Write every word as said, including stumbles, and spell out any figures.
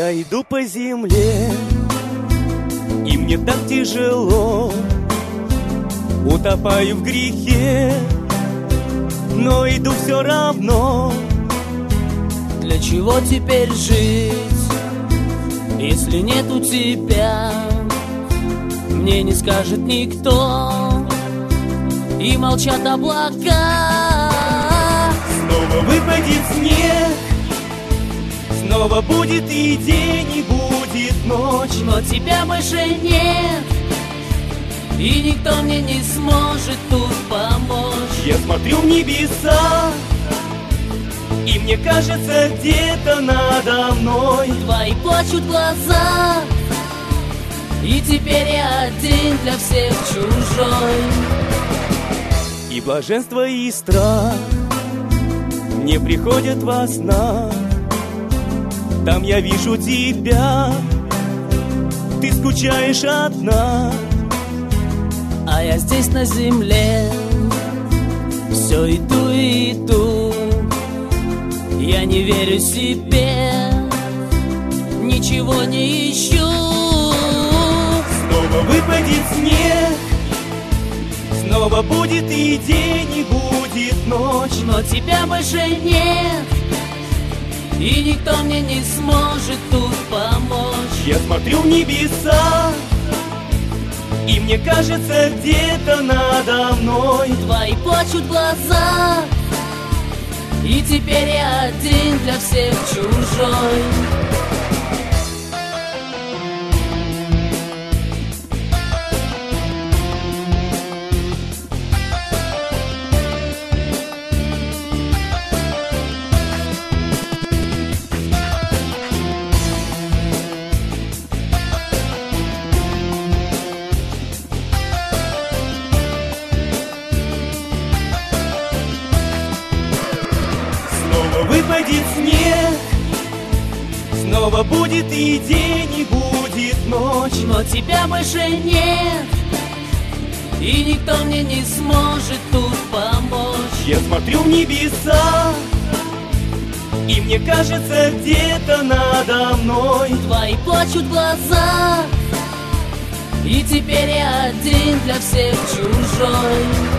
Я иду по земле, и мне так тяжело, утопаю в грехе, но иду все равно. Для чего теперь жить, если нету тебя? Мне не скажет никто, и молчат облака. Снова выпадет снег, снова будет и день, и будет ночь, но тебя больше нет, и никто мне не сможет тут помочь. Я смотрю в небеса, и мне кажется, где-то надо мной твои плачут глаза, и теперь я один для всех чужой. И блаженство, и страх мне приходят во снах. Там я вижу тебя, ты скучаешь одна, а я здесь на земле все иду и иду. Я не верю себе, ничего не ищу. Снова выпадет снег, снова будет и день, и будет ночь, но тебя больше нет, и никто мне не сможет тут помочь. Я смотрю в небеса, и мне кажется, где-то надо мной твои плачут глаза, и теперь я один для всех чужой. Выпадет снег, снова будет и день, и будет ночь, но тебя больше нет, и никто мне не сможет тут помочь. Я смотрю в небеса, и мне кажется, где-то надо мной твои плачут глаза, и теперь я один для всех чужой.